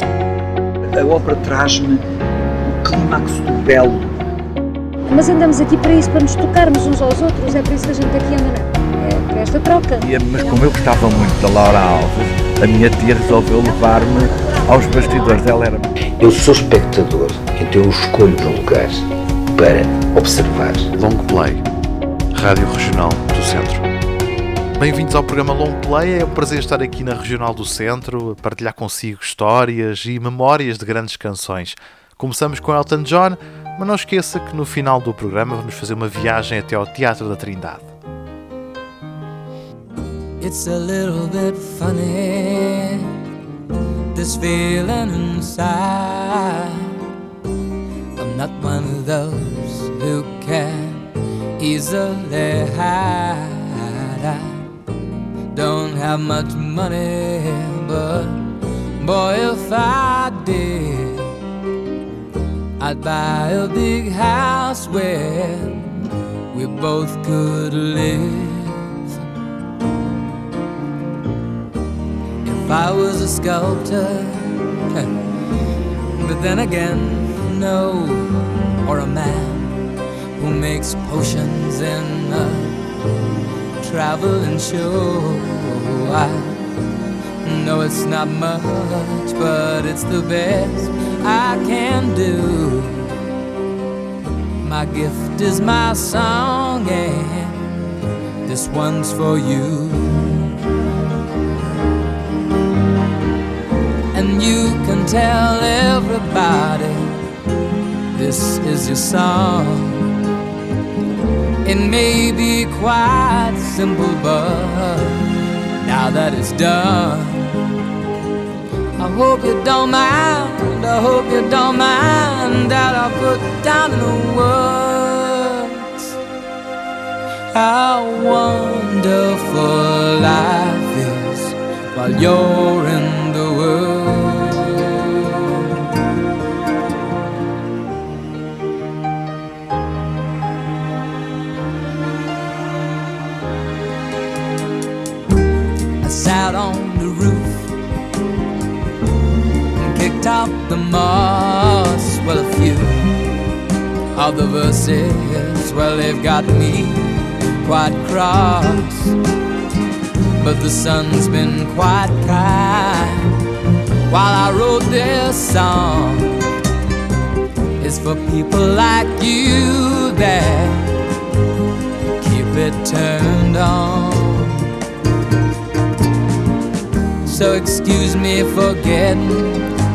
A ópera traz-me o clímax do belo. Mas andamos aqui para isso, para nos tocarmos uns aos outros, é por isso que a gente aqui anda, é para esta troca. Mas como eu gostava muito da Laura Alves, a minha tia resolveu levar-me aos bastidores. Ela era... Eu sou espectador, então eu escolho um lugar para observar. Long Play, Rádio Regional do Centro. Bem-vindos ao programa Long Play. É um prazer estar aqui na Regional do Centro, a partilhar consigo histórias e memórias de grandes canções. Começamos com Elton John, mas não esqueça que no final do programa vamos fazer uma viagem até ao Teatro da Trindade. It's a little bit funny, this feeling inside. I'm not one of those who can easily hide. I don't have much money, but boy, if I did, I'd buy a big house where we both could live. If I was a sculptor, but then again, no, or a man who makes potions in a traveling show. I know it's not much, but it's the best I can do. My gift is my song, and this one's for you. And you can tell everybody this is your song. It may be quite simple, but now that it's done, I hope you don't mind, I hope you don't mind that I put down in the words how wonderful life is while you're in the world. I sat on the roof and kicked out the moss. Well, a few of the verses, well, they've got me quite cross. But the sun's been quite kind while I wrote this song. It's for people like you that keep it turned on. So excuse me for getting,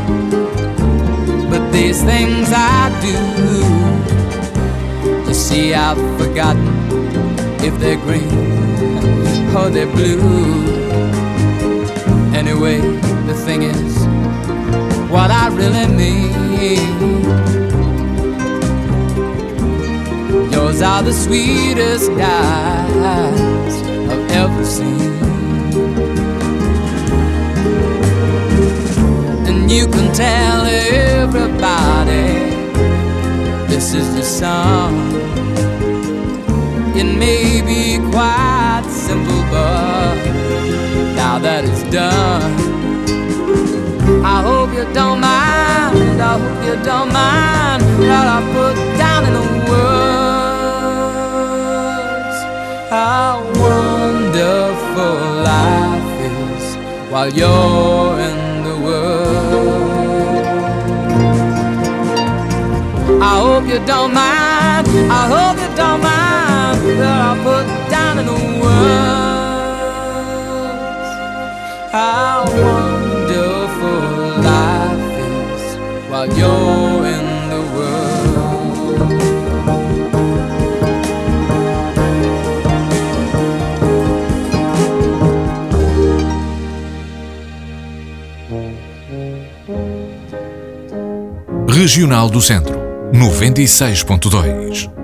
but these things I do, you see I've forgotten if they're green or they're blue. Anyway, the thing is, what I really mean, yours are the sweetest eyes I've ever seen. And you can tell everybody this is the song. It may be quite simple, but now that it's done, I hope you don't mind, I hope you don't mind that I put down in the words how wonderful life is while you're in the world. I hope you don't mind, I hope you don't mind that I put down in the words how wonderful life is while you're in the world. Regional do Centro, 96.2.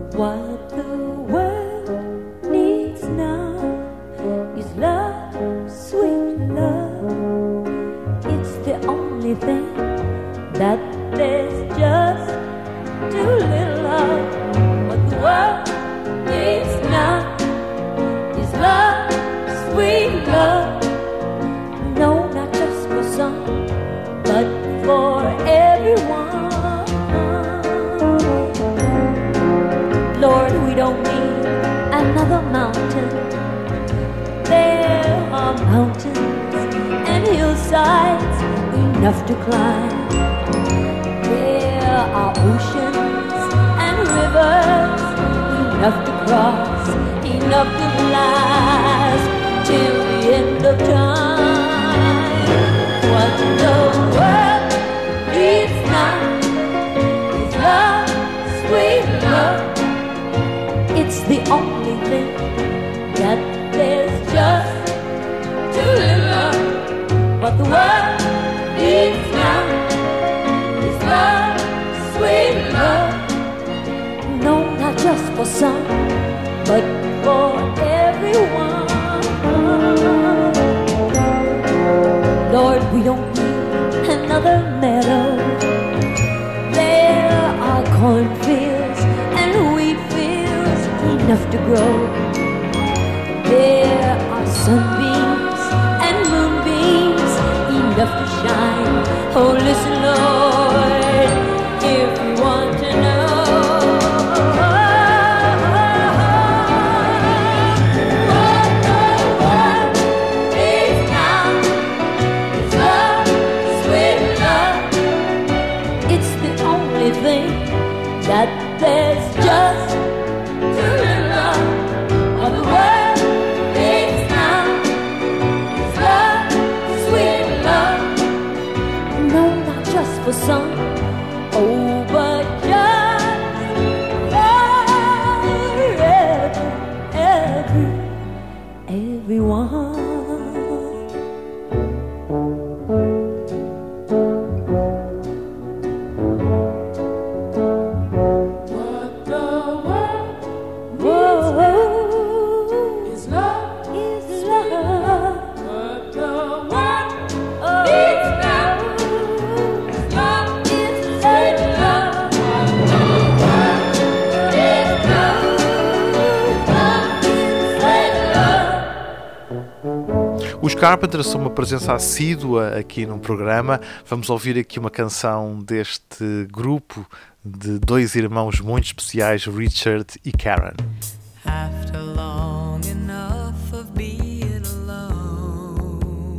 That there's just too little of what the world needs now is love, sweet love. No, not just for some, but mountainsides enough to climb. There are oceans and rivers enough to cross, enough to last till the end of time. What the world needs now is love, sweet love. It's the only thing that there's just too little love. What the world needs now is love, sweet love. No, not just for some, but for everyone. Lord, we don't need another meadow. There are cornfields and wheat fields enough to grow. There are sunbeams and moonbeams enough to shine. Oh, listen, Lord, if you want to know. What the world needs now is love, sweet love. It's the only thing that there's just too little love. What the world needs now is love, sweet love. No, not just for some, oh, but just for everyone. Os Carpenters são uma presença assídua aqui no programa. Vamos ouvir aqui uma canção deste grupo de dois irmãos muito especiais, Richard e Karen. After long enough of being alone,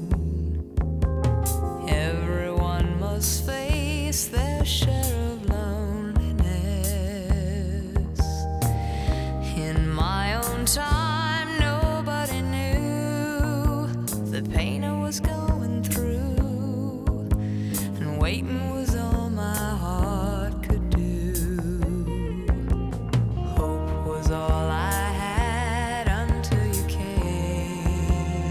everyone must face their share of loneliness. In my own time, nobody knew the pain I was going through, and waiting was all my heart could do. Hope was all I had until you came.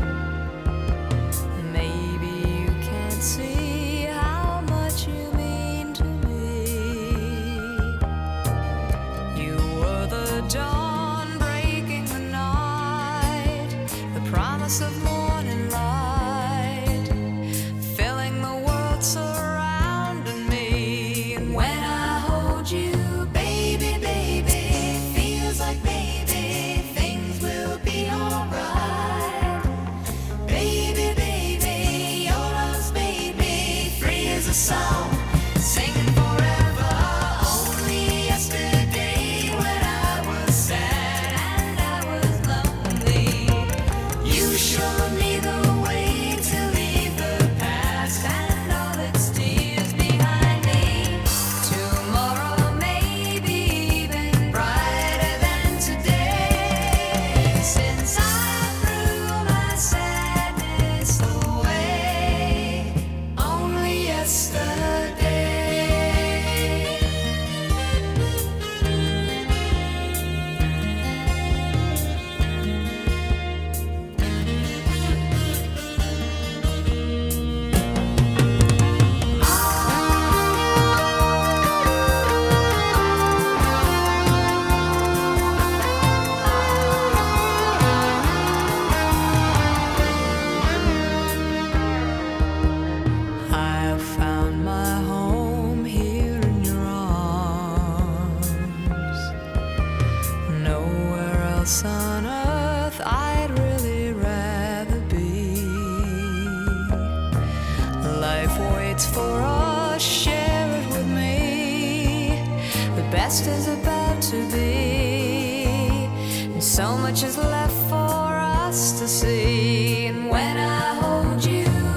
Maybe you can't see how much you mean to me. You were the dawn breaking the night, the promise of morning light, filling the world surrounding me. And when I hold you, baby, baby, feels like maybe things will be alright. Baby, baby, your love's made me free as a song, singing forever. Only yesterday when I was sad and I was lonely, you showed me the way to leave the past and all its tears behind me. Tomorrow may be even brighter than today, since I threw my sadness away only yesterday. I have found my home here in your arms. Nowhere else on earth I'd really rather be. Life waits for us, share it with me. The best is about to be, and so much is left for us to see. And when I hold you,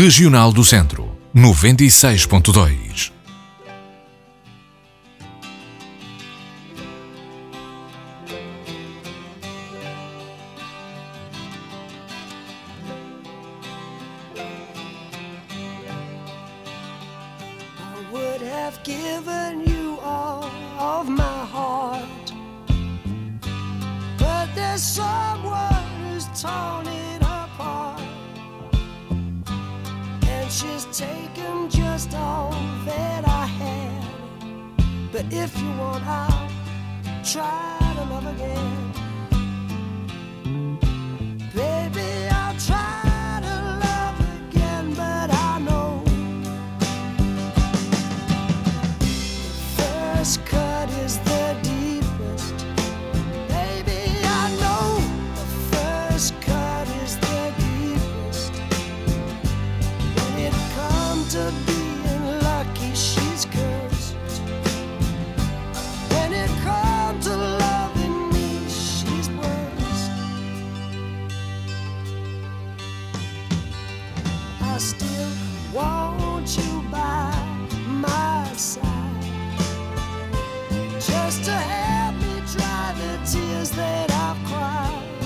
Regional do Centro, 96.2. Would have given you all of my heart, but there's someone who's torn it apart, and she's taken just all that I had. But if you want, I'll try to love again. Baby, I'll try to love again, but I know first cut is the deepest. Baby, I know the first cut is the deepest. When it comes to being lucky, she's cursed. When it comes to loving me, she's worst. I still want you by my side, just to help me dry the tears that I've cried.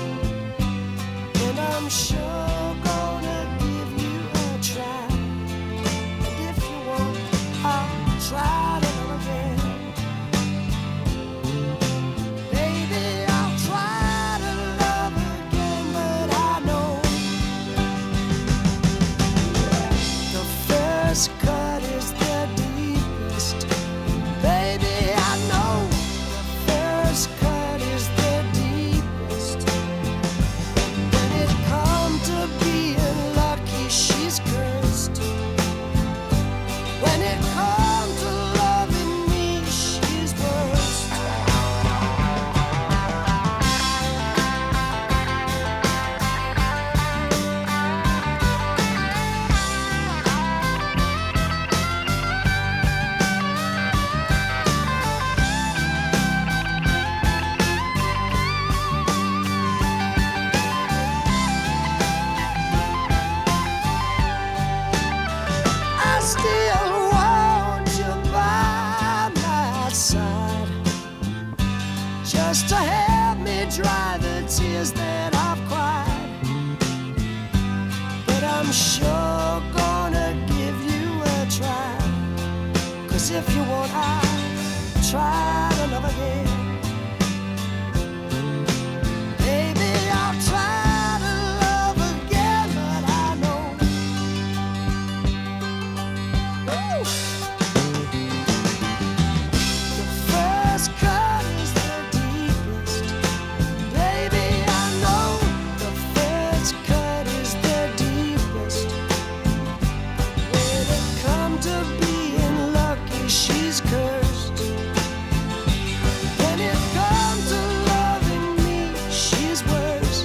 And I'm sure gonna give you a try. And if you want, I'll try to love again. Baby, I'll try to love again, but I know the first cut is the deepest. Baby, I know the first cut is the deepest. When it comes to being lucky, she's cursed. When it comes to loving me, she's worst. I still want you by my side, just to help me dry the tears that I've cried. But I'm sure gonna give you a try, 'cause if you want, I'll try to love again. Baby, I'll try to love again, but I know the first cut is the deepest. Baby, I know the first cut is the deepest. When it comes to being lucky, she's cursed. When it comes to loving me, she's worse.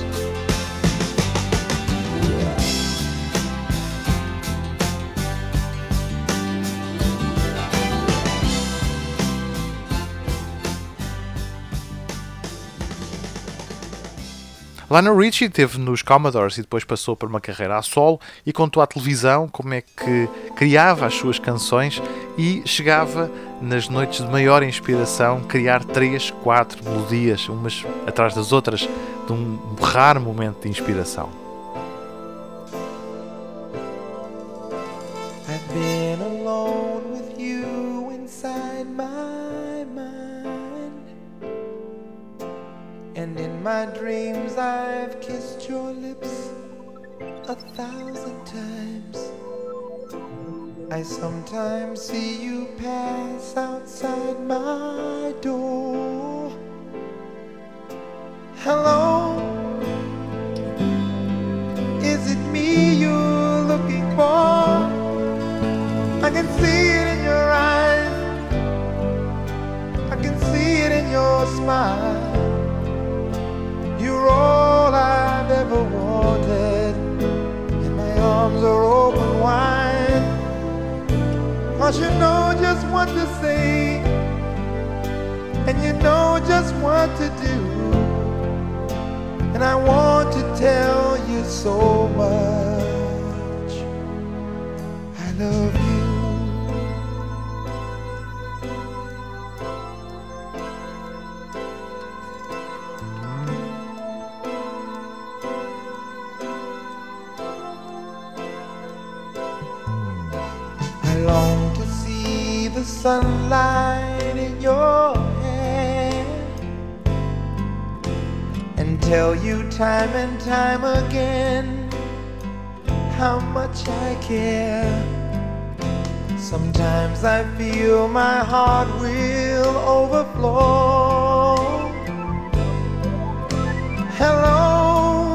Lionel Richie esteve nos Commodores e depois passou por uma carreira a solo e contou à televisão como é que criava as suas canções e chegava nas noites de maior inspiração criar 3, 4 melodias, umas atrás das outras, de um raro momento de inspiração. I've been alone with you inside my mind, and in my dreams I've kissed your lips 1,000 times. I sometimes see you pass outside my door. Hello, is it me you're looking for? I can see it in your eyes, I can see it in your smile. You're all I've ever wanted, and my arms are open wide. 'Cause you know just what to say, and you know just what to do, and I want to tell you so much. love you. I long to see the sunlight in your hair and tell you time and time again how much I care. Sometimes I feel my heart will overflow. Hello,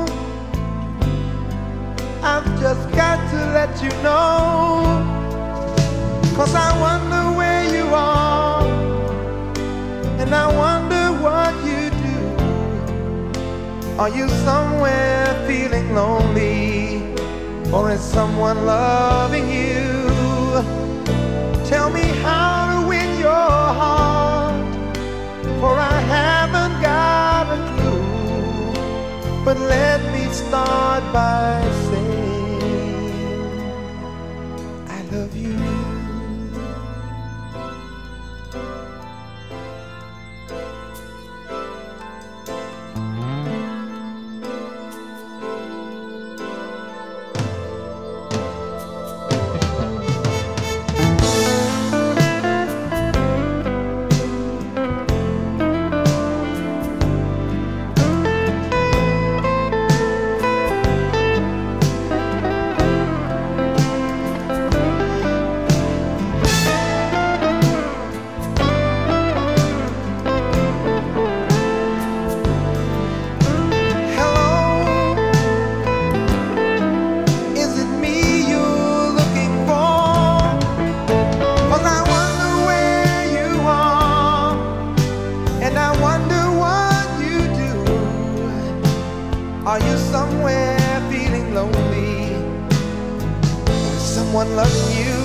I've just got to let you know, 'cause I wonder where you are, and I wonder what you do. Are you somewhere feeling lonely, or is someone loving you? Tell me how to win your heart, for I haven't got a clue. But let me start by saying I love you. Are you somewhere feeling lonely? Is someone loving you?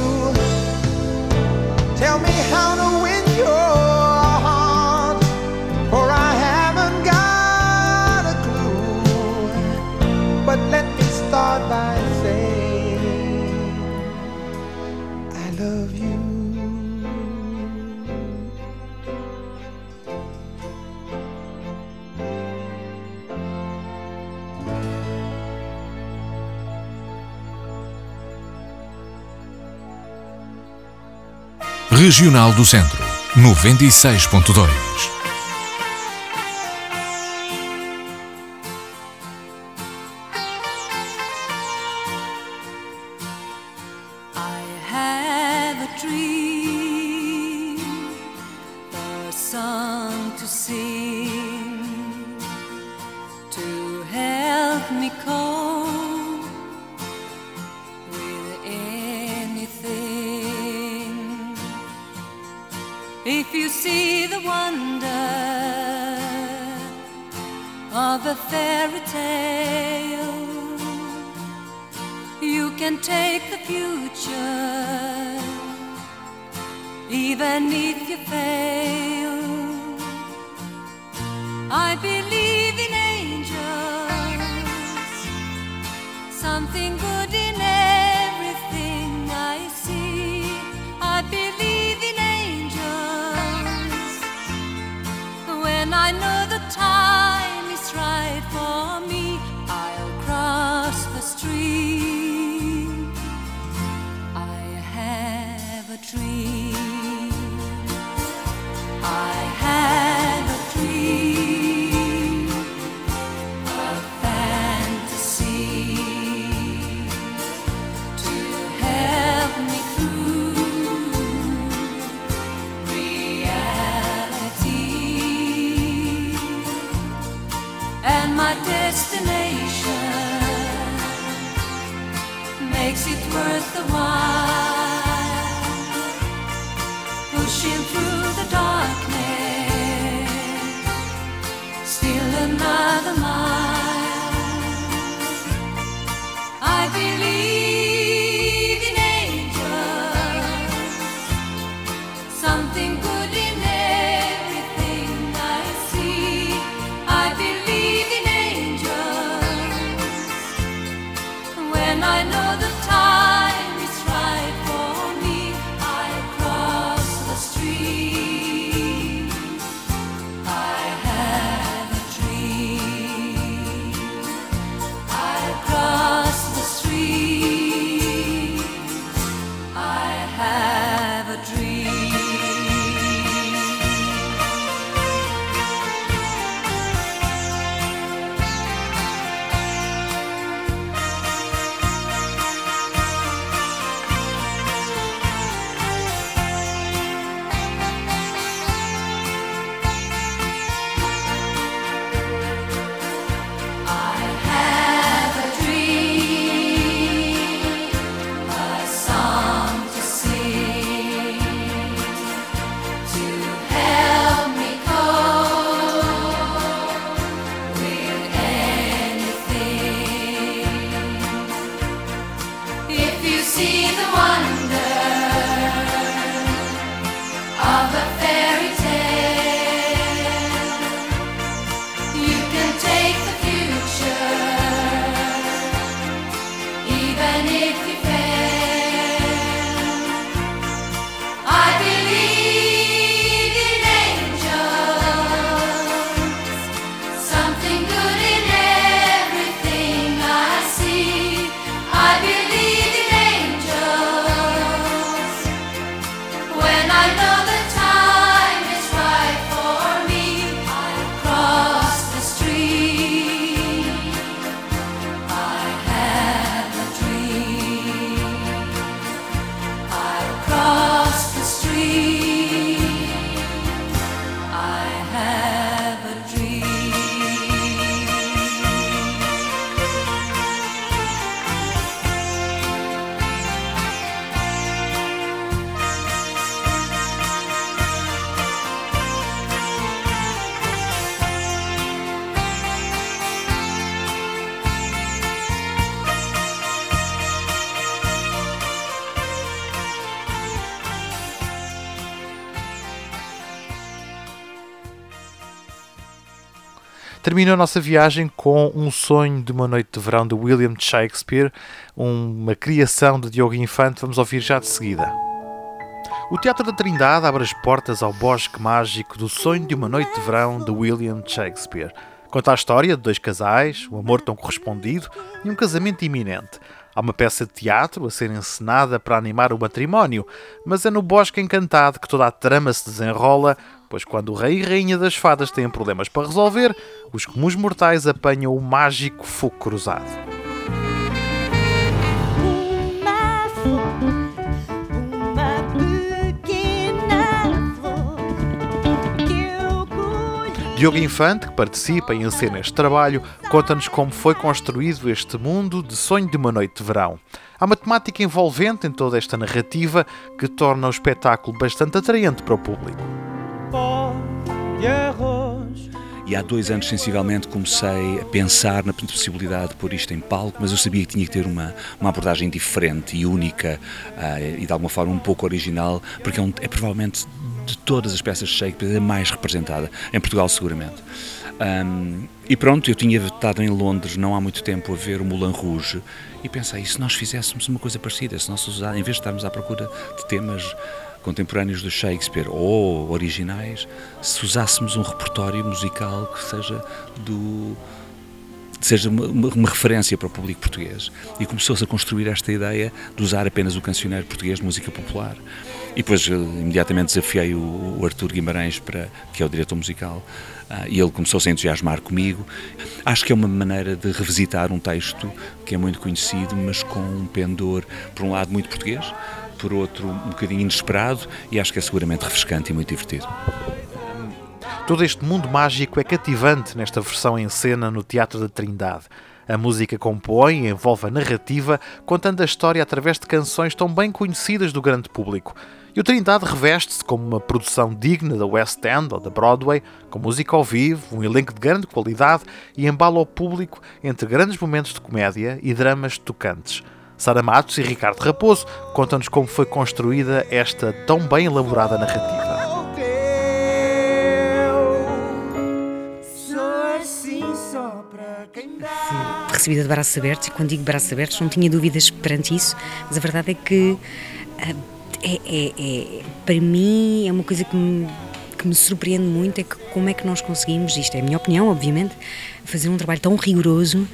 Tell me how to win your heart, for I haven't got a clue. But let me start by saying I love you. Regional do Centro, 96.2. I have a dream, a song to sing, to help me cope with anything. If you see the wonder of a fairy tale, you can take the future, even if you fail. I believe in angels, something good in everything I see. I believe in angels when I know the time is right for me. I'll cross the street. I have a dream. I have a dream, a fantasy to help me through reality. And my destination makes it worth the while, pushing through the darkness, still another mile. I believe in angels, something good in everything I see. I believe in angels when I know the time is right. Terminou a nossa viagem com Um Sonho de uma Noite de Verão de William Shakespeare, uma criação de Diogo Infante. Vamos ouvir já de seguida. O Teatro da Trindade abre as portas ao bosque mágico do Sonho de uma Noite de Verão de William Shakespeare. Conta a história de dois casais, um amor tão correspondido e um casamento iminente. Há uma peça de teatro a ser encenada para animar o matrimónio, mas é no Bosque Encantado que toda a trama se desenrola, pois quando o rei e rainha das fadas têm problemas para resolver, os comuns mortais apanham o mágico fogo cruzado. Diogo Infante, que participa e encena este trabalho, conta-nos como foi construído este mundo de Sonho de uma Noite de Verão. Há uma temática envolvente em toda esta narrativa que torna o espetáculo bastante atraente para o público. E há 2 anos, sensivelmente, comecei a pensar na possibilidade de pôr isto em palco, mas eu sabia que tinha que ter uma abordagem diferente e única e, de alguma forma, um pouco original, porque é provavelmente, de todas as peças de Shakespeare, a mais representada, em Portugal seguramente. E pronto, eu tinha estado em Londres não há muito tempo a ver o Moulin Rouge e pensei, e se nós fizéssemos uma coisa parecida, se nós, em vez de estarmos à procura de temas contemporâneos do Shakespeare ou originais, se usássemos um repertório musical que seja uma referência para o público português. E começou-se a construir esta ideia de usar apenas o cancioneiro português de música popular. E depois imediatamente desafiei o Artur Guimarães, que é o diretor musical, e ele começou-se a entusiasmar comigo. Acho que é uma maneira de revisitar um texto que é muito conhecido, mas com um pendor, por um lado, muito português, por outro, um bocadinho inesperado, e acho que é seguramente refrescante e muito divertido. Todo este mundo mágico é cativante nesta versão em cena no Teatro da Trindade. A música compõe e envolve a narrativa, contando a história através de canções tão bem conhecidas do grande público. E o Trindade reveste-se como uma produção digna da West End ou da Broadway, com música ao vivo, um elenco de grande qualidade e embala o público entre grandes momentos de comédia e dramas tocantes. Sara Matos e Ricardo Raposo contam-nos como foi construída esta tão bem elaborada narrativa. Fui recebida de braços abertos, e quando digo braços abertos não tinha dúvidas perante isso, mas a verdade é que para mim é uma coisa que me surpreende muito, é que como é que nós conseguimos, isto é a minha opinião obviamente, fazer um trabalho tão rigoroso,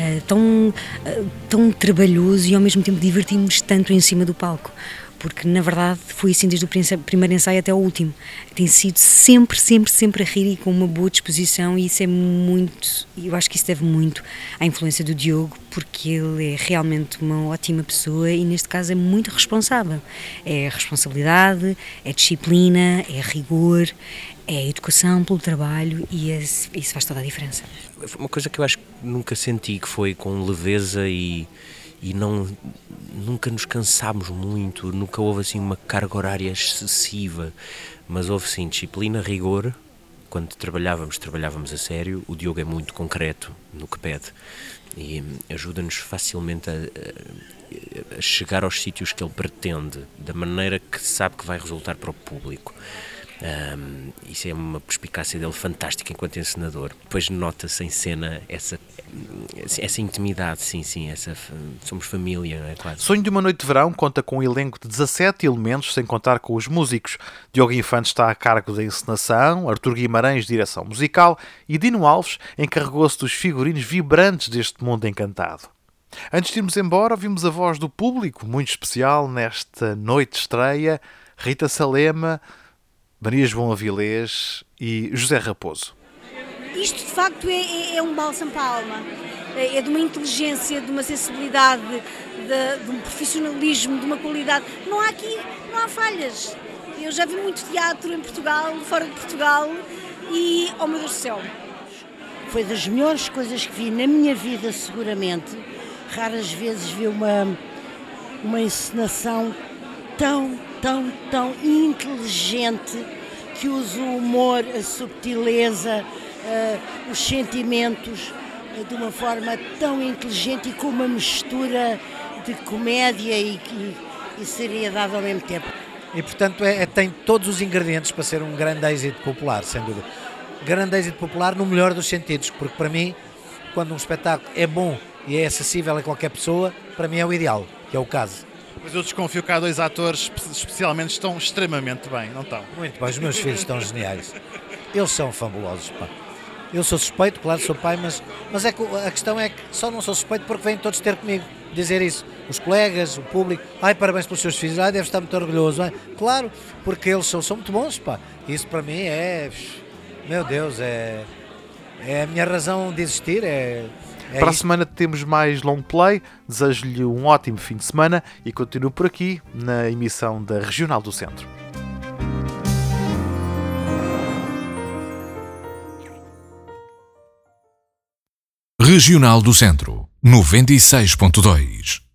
tão trabalhoso e ao mesmo tempo divertimos tanto em cima do palco. Porque, na verdade, foi assim desde o primeiro ensaio até o último. Tem sido sempre a rir e com uma boa disposição, e isso é muito... Eu acho que isso deve muito à influência do Diogo, porque ele é realmente uma ótima pessoa e, neste caso, é muito responsável. É responsabilidade, é disciplina, é rigor, é educação pelo trabalho, e isso faz toda a diferença. Uma coisa que eu acho que nunca senti, que foi com leveza e nunca nos cansámos muito, nunca houve assim uma carga horária excessiva, mas houve sim disciplina, rigor. Quando trabalhávamos a sério. O Diogo é muito concreto no que pede e ajuda-nos facilmente a chegar aos sítios que ele pretende, da maneira que sabe que vai resultar para o público. Isso é uma perspicácia dele fantástica enquanto encenador. Depois nota-se em cena essa intimidade, sim, somos família, não é? Quase. Sonho de uma Noite de Verão conta com um elenco de 17 elementos, sem contar com os músicos. Diogo Infante está a cargo da encenação, Artur Guimarães, direção musical, e Dino Alves encarregou-se dos figurinos vibrantes deste mundo encantado. Antes de irmos embora, ouvimos a voz do público, muito especial nesta noite de estreia: Rita Salema, Maria João Avilés e José Raposo. Isto de facto é um bálsamo para a alma, é de uma inteligência, de uma sensibilidade, de um profissionalismo, de uma qualidade. Não há falhas. Eu já vi muito teatro em Portugal, fora de Portugal, e, oh meu Deus do céu. Foi das melhores coisas que vi na minha vida, seguramente. Raras vezes vi uma encenação tão inteligente, que usa o humor, a subtileza, os sentimentos de uma forma tão inteligente e com uma mistura de comédia e seriedade ao mesmo tempo. E portanto tem todos os ingredientes para ser um grande êxito popular, sem dúvida. grande êxito popular no melhor dos sentidos, porque para mim, quando um espetáculo é bom e é acessível a qualquer pessoa, para mim é o ideal, que é o caso. Mas eu desconfio que há 2 atores, especialmente, estão extremamente bem, não estão? Muito bem, os meus filhos estão geniais. Eles são fabulosos, pá. Eu sou suspeito, claro, sou pai, mas é que a questão é que só não sou suspeito porque vêm todos ter comigo, dizer isso. Os colegas, o público, parabéns pelos seus filhos, deve estar muito orgulhoso. Claro, porque eles são muito bons, pá. Isso para mim é, meu Deus, é a minha razão de existir, Para a semana temos mais long play, desejo-lhe um ótimo fim de semana e continuo por aqui na emissão da Regional do Centro. Regional do Centro, 96.2.